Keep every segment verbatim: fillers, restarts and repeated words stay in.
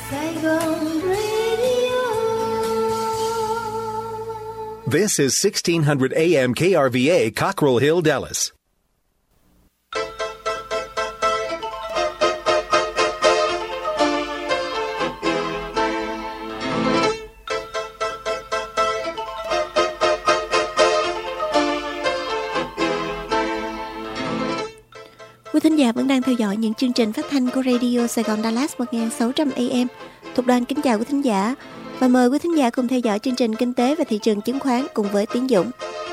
Saigon Radio. This is sixteen hundred A M K R V A, Cockrell Hill, Dallas. Quý thính giả vẫn đang theo dõi những chương trình phát thanh của Radio Sài Gòn Dallas một nghìn sáu trăm A M. Thục Đoan kính chào quý thính giả và mời quý thính giả cùng theo dõi chương trình Kinh tế và thị trường chứng khoán cùng với Tiến Dũng.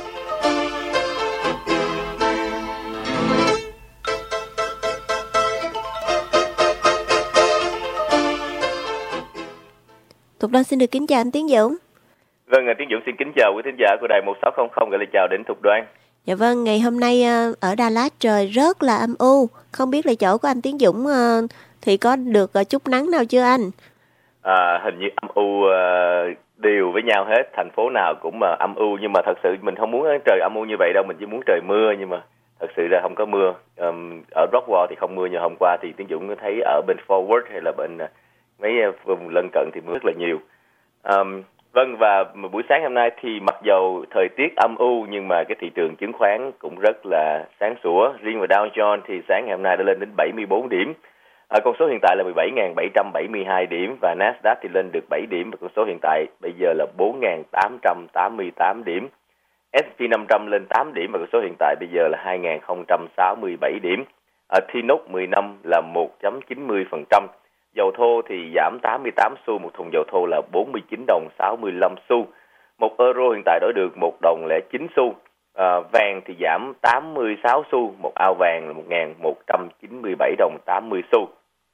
Thục Đoan xin được kính chào anh Tiến Dũng. Vâng, Tiến Dũng xin kính chào quý thính giả của đài một sáu không không, gửi lời chào đến Thục Đoan. Dạ vâng, ngày hôm nay ở Đà Lạt trời rất là âm u. Không biết là chỗ của anh Tiến Dũng thì có được chút nắng nào chưa anh? À, hình như âm u đều với nhau hết, thành phố nào cũng mà âm u. Nhưng mà thật sự mình không muốn trời âm u như vậy đâu, mình chỉ muốn trời mưa. Nhưng mà thật sự ra không có mưa. um, Ở Rockwall thì không mưa, như hôm qua thì Tiến Dũng thấy ở bên Forward hay là bên mấy vùng lân cận thì mưa rất là nhiều. um, Vâng, và buổi sáng hôm nay thì mặc dầu thời tiết âm u nhưng mà cái thị trường chứng khoán cũng rất là sáng sủa. Riêng về Dow Jones thì sáng ngày hôm nay đã lên đến bảy mươi bốn điểm. À, con số hiện tại là mười bảy nghìn bảy trăm bảy mươi hai điểm và Nasdaq thì lên được bảy điểm và con số hiện tại bây giờ là bốn nghìn tám trăm tám mươi tám điểm. ét and pê năm trăm lên tám điểm và con số hiện tại bây giờ là hai nghìn không trăm sáu mươi bảy điểm. À, T N O P mười năm là một phẩy chín mươi phần trăm. Dầu thô thì giảm tám mươi tám xu, một thùng dầu thô là bốn mươi chín đồng sáu mươi lăm xu. Một euro hiện tại đổi được một đồng lẻ chín xu. À, vàng thì giảm tám mươi sáu xu, một ao vàng là một nghìn một trăm chín mươi bảy đồng tám mươi xu.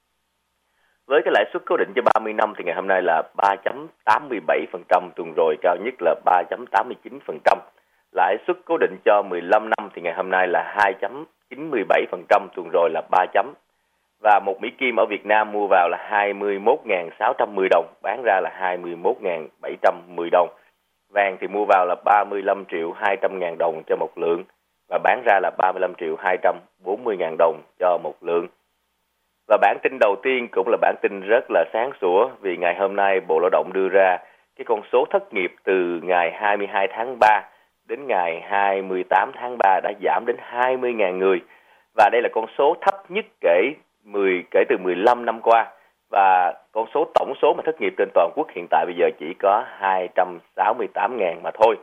Với cái lãi suất cố định cho ba mươi năm thì ngày hôm nay là ba phẩy tám mươi bảy phần trăm, tuần rồi cao nhất là ba phẩy tám mươi chín phần trăm. Lãi suất cố định cho mười lăm năm thì ngày hôm nay là hai phẩy chín mươi bảy phần trăm, tuần rồi là ba chấm. Và một Mỹ Kim ở Việt Nam mua vào là hai mươi mốt nghìn sáu trăm mười đồng, bán ra là hai mươi mốt nghìn bảy trăm mười đồng. Vàng thì mua vào là ba mươi lăm triệu hai trăm ngàn đồng cho một lượng và bán ra là ba mươi lăm triệu hai trăm bốn mươi ngàn đồng cho một lượng. Và bản tin đầu tiên cũng là bản tin rất là sáng sủa vì ngày hôm nay Bộ Lao động đưa ra cái con số thất nghiệp từ ngày hai mươi hai tháng ba đến ngày hai mươi tám tháng ba đã giảm đến hai mươi nghìn người. Và đây là con số thấp nhất kể mười kể từ mười lăm năm qua, và con số tổng số mà thất nghiệp trên toàn quốc hiện tại bây giờ chỉ có hai trăm sáu mươi tám nghìn mà thôi.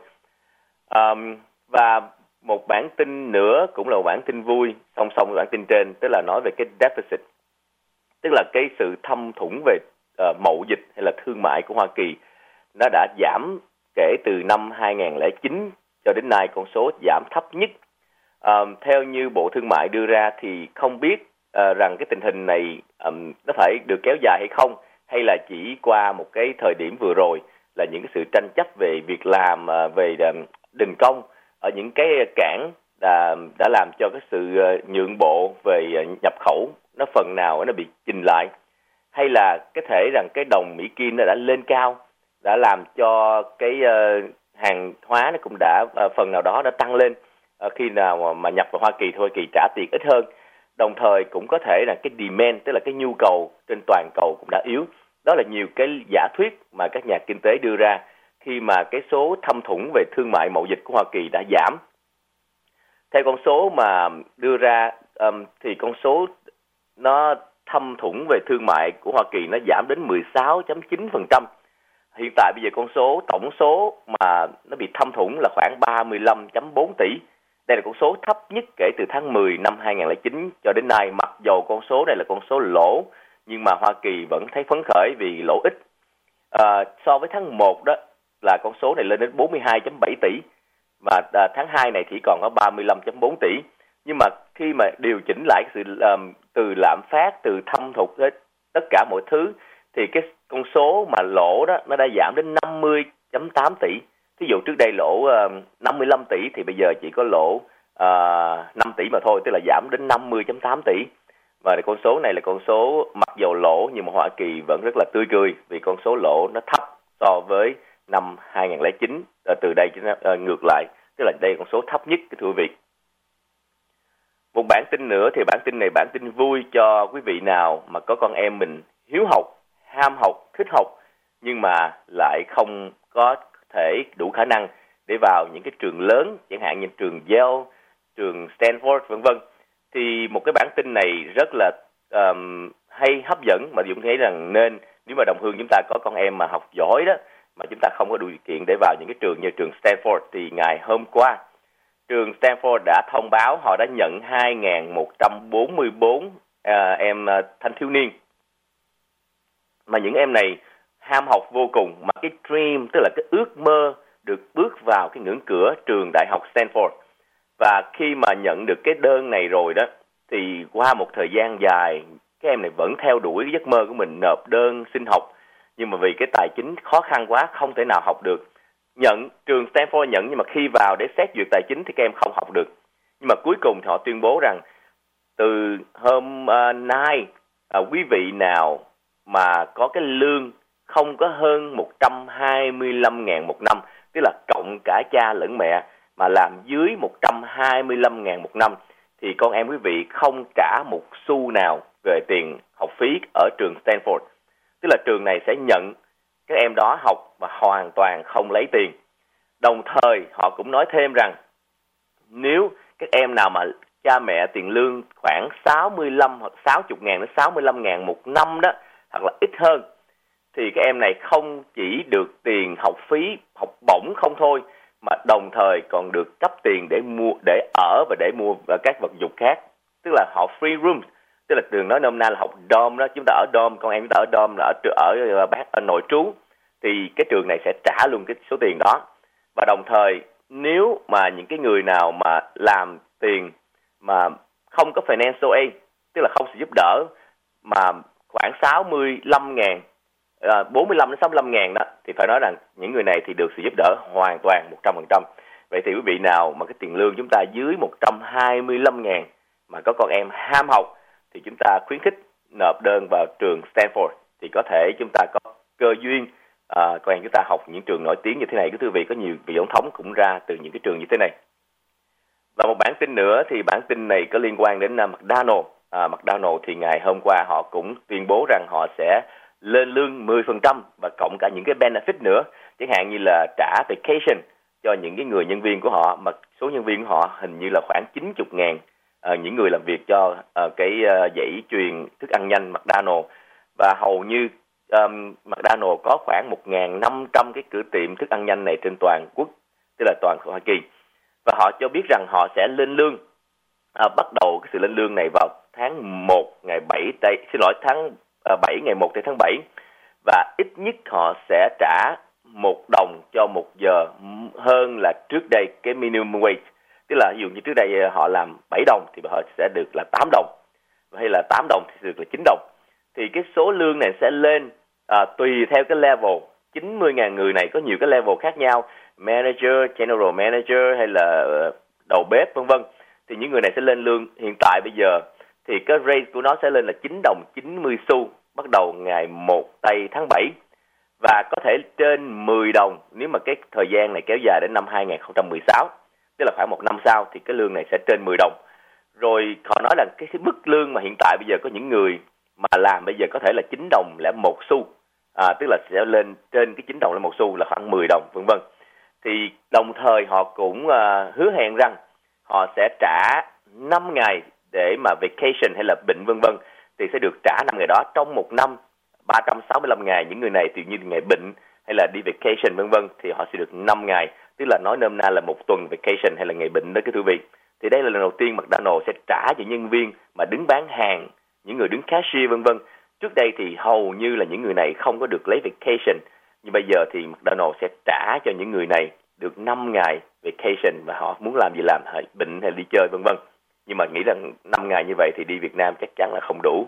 Um, và một bản tin nữa cũng là một bản tin vui song song với bản tin trên, tức là nói về cái deficit, tức là cái sự thâm thủng về uh, mậu dịch hay là thương mại của Hoa Kỳ. Nó đã giảm kể từ năm hai nghìn không trăm lẻ chín cho đến nay, con số giảm thấp nhất. Um, theo như Bộ Thương mại đưa ra thì không biết À, rằng cái tình hình này um, nó phải được kéo dài hay không, hay là chỉ qua một cái thời điểm vừa rồi là những cái sự tranh chấp về việc làm, uh, về uh, đình công ở những cái cảng đã, đã làm cho cái sự uh, nhượng bộ về uh, nhập khẩu nó phần nào nó bị chình lại, hay là cái thể rằng cái đồng Mỹ Kim nó đã lên cao, đã làm cho cái uh, hàng hóa nó cũng đã uh, phần nào đó đã tăng lên uh, khi nào mà, mà nhập vào Hoa Kỳ thôi, Kỳ trả tiền ít hơn. Đồng thời cũng có thể là cái demand, tức là cái nhu cầu trên toàn cầu cũng đã yếu. Đó là nhiều cái giả thuyết mà các nhà kinh tế đưa ra khi mà cái số thâm thủng về thương mại mậu dịch của Hoa Kỳ đã giảm. Theo con số mà đưa ra um, thì con số nó thâm thủng về thương mại của Hoa Kỳ nó giảm đến mười sáu phẩy chín phần trăm. Hiện tại bây giờ con số tổng số mà nó bị thâm thủng là khoảng ba mươi lăm phẩy bốn tỷ. Đây là con số thấp nhất kể từ tháng mười năm hai nghìn không trăm lẻ chín cho đến nay. Mặc dầu con số này là con số lỗ, nhưng mà Hoa Kỳ vẫn thấy phấn khởi vì lỗ ít. À, so với tháng một đó là con số này lên đến bốn mươi hai phẩy bảy tỷ, và à, tháng hai này chỉ còn có ba mươi lăm phẩy bốn tỷ. Nhưng mà khi mà điều chỉnh lại sự um, từ lạm phát, từ thâm hụt hết tất cả mọi thứ, thì cái con số mà lỗ đó nó đã giảm đến năm mươi phẩy tám tỷ. Ví dụ trước đây lỗ uh, năm mươi lăm tỷ thì bây giờ chỉ có lỗ uh, năm tỷ mà thôi, tức là giảm đến năm mươi phẩy tám tỷ. Và con số này là con số mặc dầu lỗ nhưng mà Hoa Kỳ vẫn rất là tươi cười vì con số lỗ nó thấp so với năm hai nghìn không trăm lẻ chín. Uh, từ đây uh, ngược lại, tức là đây là con số thấp nhất, thưa quý vị. Một bản tin nữa thì bản tin này bản tin vui cho quý vị nào mà có con em mình hiếu học, ham học, thích học nhưng mà lại không có thể đủ khả năng để vào những cái trường lớn, chẳng hạn như trường Yale, trường Stanford vân vân. Thì một cái bản tin này rất là um, hay, hấp dẫn, mà Dũng thấy rằng nên, nếu mà đồng hương chúng ta có con em mà học giỏi đó, mà chúng ta không có đủ điều kiện để vào những cái trường như trường Stanford, thì ngày hôm qua trường Stanford đã thông báo họ đã nhận hai nghìn một trăm bốn mươi bốn uh, em uh, thanh thiếu niên, mà những em này ham học vô cùng, mà cái dream, tức là cái ước mơ được bước vào cái ngưỡng cửa trường đại học Stanford. Và khi mà nhận được cái đơn này rồi đó, thì qua một thời gian dài, các em này vẫn theo đuổi cái giấc mơ của mình, nộp đơn xin học, nhưng mà vì cái tài chính khó khăn quá, không thể nào học được. Nhận, trường Stanford nhận, nhưng mà khi vào để xét duyệt tài chính thì các em không học được. Nhưng mà cuối cùng thì họ tuyên bố rằng từ hôm uh, nay, uh, quý vị nào mà có cái lương không có hơn một trăm hai mươi lăm nghìn một năm, tức là cộng cả cha lẫn mẹ, mà làm dưới một trăm hai mươi lăm nghìn một năm, thì con em quý vị không trả một xu nào về tiền học phí ở trường Stanford. Tức là trường này sẽ nhận các em đó học mà hoàn toàn không lấy tiền. Đồng thời họ cũng nói thêm rằng nếu các em nào mà cha mẹ tiền lương khoảng sáu mươi lăm hoặc sáu mươi ngàn đến sáu mươi lăm ngàn một năm đó, hoặc là ít hơn, thì các em này không chỉ được tiền học phí, học bổng không thôi, mà đồng thời còn được cấp tiền để mua, để ở và để mua các vật dụng khác. Tức là họ free room, tức là trường nói nôm na là học dorm đó, chúng ta ở dorm, con em chúng ta ở dorm, là ở ở, ở, ở, ở nội trú, thì cái trường này sẽ trả luôn cái số tiền đó. Và đồng thời nếu mà những cái người nào mà làm tiền mà không có financial aid, tức là không sự giúp đỡ, mà khoảng sáu mươi lăm ngàn, bốn mươi lăm đến sáu mươi lăm ngàn đó, thì phải nói rằng những người này thì được sự giúp đỡ hoàn toàn một trăm phần trăm. Vậy thì quý vị nào mà cái tiền lương chúng ta dưới một trăm hai mươi lăm ngàn mà có con em ham học, thì chúng ta khuyến khích nộp đơn vào trường Stanford, thì có thể chúng ta có cơ duyên à, con em chúng ta học những trường nổi tiếng như thế này. Cái thưa quý vị, có nhiều vị tổng thống cũng ra từ những cái trường như thế này. Và một bản tin nữa, thì bản tin này có liên quan đến uh, McDonald. À, McDonald thì ngày hôm qua họ cũng tuyên bố rằng họ sẽ lên lương mười phần trăm và cộng cả những cái benefit nữa, chẳng hạn như là trả vacation cho những cái người nhân viên của họ, mà số nhân viên của họ hình như là khoảng chín mươi ngàn, à, những người làm việc cho à, cái à, dãy truyền thức ăn nhanh McDonald. Và hầu như um, McDonald có khoảng một nghìn năm trăm cái cửa tiệm thức ăn nhanh này trên toàn quốc, tức là toàn Hoa Kỳ. Và họ cho biết rằng họ sẽ lên lương, à, bắt đầu cái sự lên lương này vào tháng một ngày bảy tây, xin lỗi tháng à, bảy ngày một tháng bảy, và ít nhất họ sẽ trả một đồng cho một giờ hơn là trước đây cái minimum wage. Tức là ví dụ như trước đây họ làm bảy đồng thì họ sẽ được là tám đồng, hay là tám đồng thì được là chín đồng. Thì cái số lương này sẽ lên à, tùy theo cái level. chín mươi nghìn người này có nhiều cái level khác nhau, manager, general manager hay là đầu bếp vân vân. Thì những người này sẽ lên lương, hiện tại bây giờ thì cái rate của nó sẽ lên là chín đồng chín mươi xu bắt đầu ngày một tây tháng bảy, và có thể trên mười đồng nếu mà cái thời gian này kéo dài đến năm hai nghìn không trăm mười sáu, tức là khoảng một năm sau thì cái lương này sẽ trên mười đồng. Rồi họ nói là cái mức lương mà hiện tại bây giờ có những người mà làm bây giờ có thể là chín đồng lẻ một xu, à, tức là sẽ lên trên cái chín đồng lẻ một xu là khoảng mười đồng vân vân. Thì đồng thời họ cũng uh, hứa hẹn rằng họ sẽ trả năm ngày để mà vacation hay là bệnh vân vân, thì sẽ được trả năm ngày đó trong một năm ba trăm sáu mươi lăm ngày. Những người này thì như ngày bệnh hay là đi vacation vân vân thì họ sẽ được năm ngày, tức là nói nôm na là một tuần vacation hay là ngày bệnh đó, cái thưa quý vị. Thì đây là lần đầu tiên McDonald sẽ trả cho nhân viên mà đứng bán hàng, những người đứng cashier vân vân. Trước đây thì hầu như là những người này không có được lấy vacation, nhưng bây giờ thì McDonald sẽ trả cho những người này được năm ngày vacation, và họ muốn làm gì làm, hay bệnh hay đi chơi vân vân. Nhưng mà nghĩ rằng năm ngày như vậy thì đi Việt Nam chắc chắn là không đủ.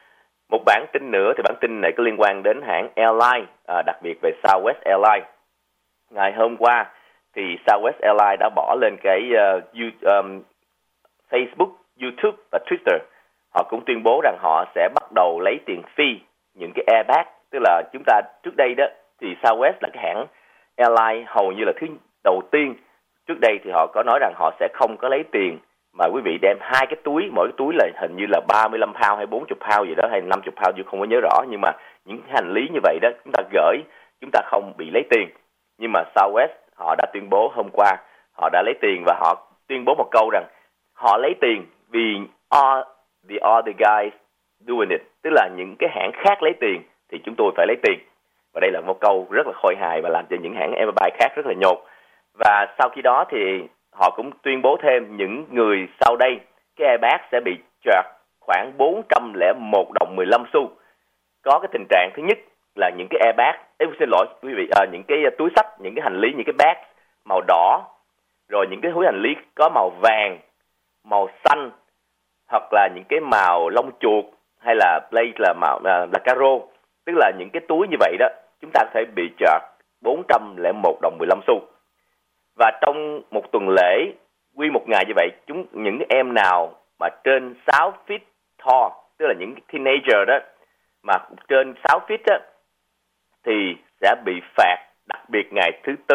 Một bản tin nữa, thì bản tin này có liên quan đến hãng airline, à, đặc biệt về Southwest Airlines. Ngày hôm qua thì Southwest Airlines đã bỏ lên cái uh, um, Facebook, YouTube và Twitter. Họ cũng tuyên bố rằng họ sẽ bắt đầu lấy tiền fee những cái airbag. Tức là chúng ta trước đây đó thì Southwest là cái hãng airline hầu như là thứ đầu tiên. Trước đây thì họ có nói rằng họ sẽ không có lấy tiền mà quý vị đem hai cái túi, mỗi cái túi là hình như là ba mươi lăm pound hay bốn mươi pound gì đó, hay năm mươi pound, chứ không có nhớ rõ, nhưng mà những hành lý như vậy đó chúng ta gửi, chúng ta không bị lấy tiền. Nhưng mà Southwest họ đã tuyên bố hôm qua, họ đã lấy tiền, và họ tuyên bố một câu rằng họ lấy tiền vì all the other guys doing it, tức là những cái hãng khác lấy tiền thì chúng tôi phải lấy tiền. Và đây là một câu rất là khôi hài và làm cho những hãng airline khác rất là nhột. Và sau khi đó thì họ cũng tuyên bố thêm những người sau đây, cái airbag sẽ bị charge khoảng bốn trăm lẻ một đồng mười lăm xu. Có cái tình trạng thứ nhất là những cái airbag, em xin lỗi quý vị, à, những cái túi xách, những cái hành lý, những cái bag màu đỏ, rồi những cái túi hành lý có màu vàng, màu xanh, hoặc là những cái màu lông chuột, hay là plate là màu là, là caro, tức là những cái túi như vậy đó, chúng ta có thể bị charge bốn trăm lẻ một đồng mười lăm xu. Và trong một tuần lễ, quy một ngày như vậy, chúng những em nào mà trên sáu feet tall, tức là những teenager đó, mà trên sáu feet đó, thì sẽ bị phạt. Đặc biệt ngày thứ tư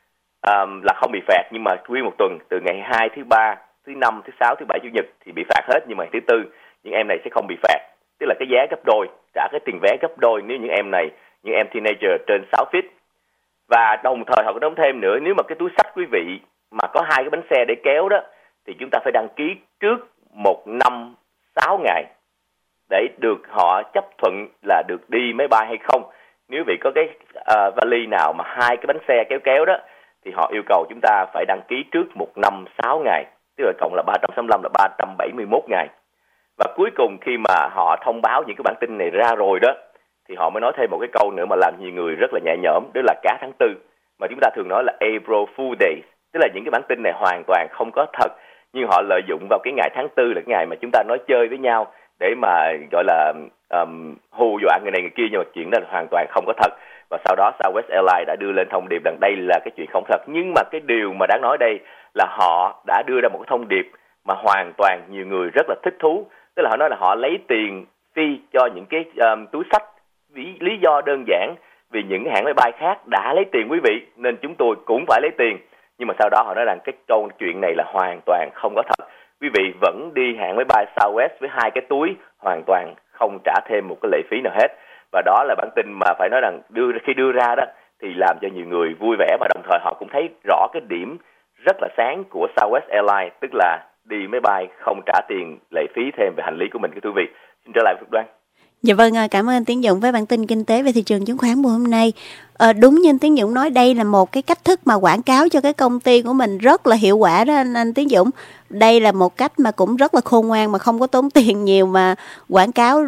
um, là không bị phạt, nhưng mà quy một tuần từ ngày hai, thứ ba, thứ năm, thứ sáu, thứ bảy, chủ nhật thì bị phạt hết. Nhưng mà thứ tư những em này sẽ không bị phạt, tức là cái giá gấp đôi, trả cái tiền vé gấp đôi nếu những em này, những em teenager trên sáu feet. Và đồng thời họ có nói thêm nữa, nếu mà cái túi xách quý vị mà có hai cái bánh xe để kéo đó, thì chúng ta phải đăng ký trước một năm sáu ngày để được họ chấp thuận là được đi máy bay hay không. Nếu vị có cái uh, vali nào mà hai cái bánh xe kéo kéo đó, thì họ yêu cầu chúng ta phải đăng ký trước một năm sáu ngày, tức là cộng là ba trăm sáu mươi lăm là ba trăm bảy mươi mốt ngày. Và cuối cùng khi mà họ thông báo những cái bản tin này ra rồi đó, thì họ mới nói thêm một cái câu nữa mà làm nhiều người rất là nhẹ nhõm, đó là cá tháng tư, mà chúng ta thường nói là April Fool Days, tức là những cái bản tin này hoàn toàn không có thật, nhưng họ lợi dụng vào cái ngày tháng tư là cái ngày mà chúng ta nói chơi với nhau để mà gọi là um, hù dọa người này người kia, nhưng mà chuyện đó là hoàn toàn không có thật. Và sau đó Southwest Airlines đã đưa lên thông điệp rằng đây là cái chuyện không thật. Nhưng mà cái điều mà đáng nói đây là họ đã đưa ra một cái thông điệp mà hoàn toàn nhiều người rất là thích thú, tức là họ nói là họ lấy tiền fee cho những cái um, túi xách. Vì lý do đơn giản vì những hãng máy bay khác đã lấy tiền quý vị, nên chúng tôi cũng phải lấy tiền. Nhưng mà sau đó họ nói rằng cái câu chuyện này là hoàn toàn không có thật. Quý vị vẫn đi hãng máy bay Southwest với hai cái túi, hoàn toàn không trả thêm một cái lệ phí nào hết. Và đó là bản tin mà phải nói rằng đưa khi đưa ra đó thì làm cho nhiều người vui vẻ, và đồng thời họ cũng thấy rõ cái điểm rất là sáng của Southwest Airlines, tức là đi máy bay không trả tiền lệ phí thêm về hành lý của mình. Thưa quý vị, xin trở lại Phước Đoan. Dạ vâng, cảm ơn anh Tiến Dũng với bản tin kinh tế về thị trường chứng khoán buổi hôm nay. À, đúng như anh Tiến Dũng nói, đây là một cái cách thức mà quảng cáo cho cái công ty của mình rất là hiệu quả đó anh, anh Tiến Dũng. Đây là một cách mà cũng rất là khôn ngoan mà không có tốn tiền nhiều, mà quảng cáo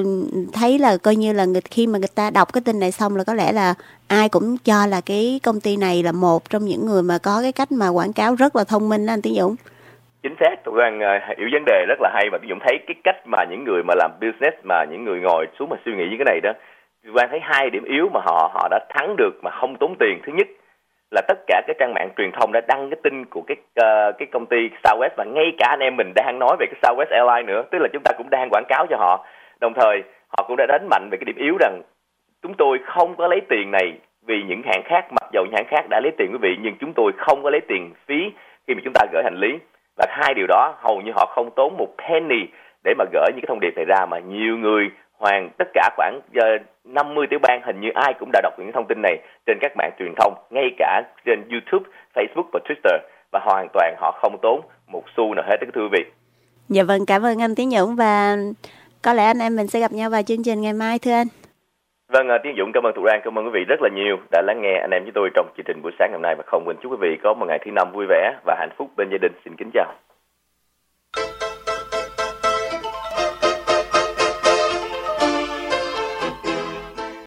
thấy là coi như là người, khi mà người ta đọc cái tin này xong là có lẽ là ai cũng cho là cái công ty này là một trong những người mà có cái cách mà quảng cáo rất là thông minh đó anh Tiến Dũng. Chính xác, tụi Quang uh, hiểu vấn đề rất là hay, và tụi Dũng thấy cái cách mà những người mà làm business, mà những người ngồi xuống mà suy nghĩ những cái này đó, tụi Quang thấy hai điểm yếu mà họ họ đã thắng được mà không tốn tiền. Thứ nhất là tất cả các trang mạng truyền thông đã đăng cái tin của cái uh, cái công ty Southwest, và ngay cả anh em mình đang nói về cái Southwest Airlines nữa, tức là chúng ta cũng đang quảng cáo cho họ. Đồng thời họ cũng đã đánh mạnh về cái điểm yếu rằng chúng tôi không có lấy tiền này vì những hãng khác, mặc dầu những hãng khác đã lấy tiền quý vị, nhưng chúng tôi không có lấy tiền phí khi mà chúng ta gửi hành lý. Và hai điều đó hầu như họ không tốn một penny để mà gửi những cái thông điệp này ra, mà nhiều người, hoàn tất cả khoảng uh, năm mươi tiểu bang hình như ai cũng đã đọc những thông tin này trên các mạng truyền thông, ngay cả trên YouTube, Facebook và Twitter, và hoàn toàn họ không tốn một xu nào hết đó, thưa quý vị. Dạ vâng, cảm ơn anh Tiến Dũng, và có lẽ anh em mình sẽ gặp nhau vào chương trình ngày mai, thưa anh. Vâng, Tiến Dũng cảm ơn Thụ Lan, cảm ơn quý vị rất là nhiều đã lắng nghe anh em với tôi trong chương trình buổi sáng hôm nay, và không quên chúc quý vị có một ngày thứ năm vui vẻ và hạnh phúc bên gia đình. Xin kính chào.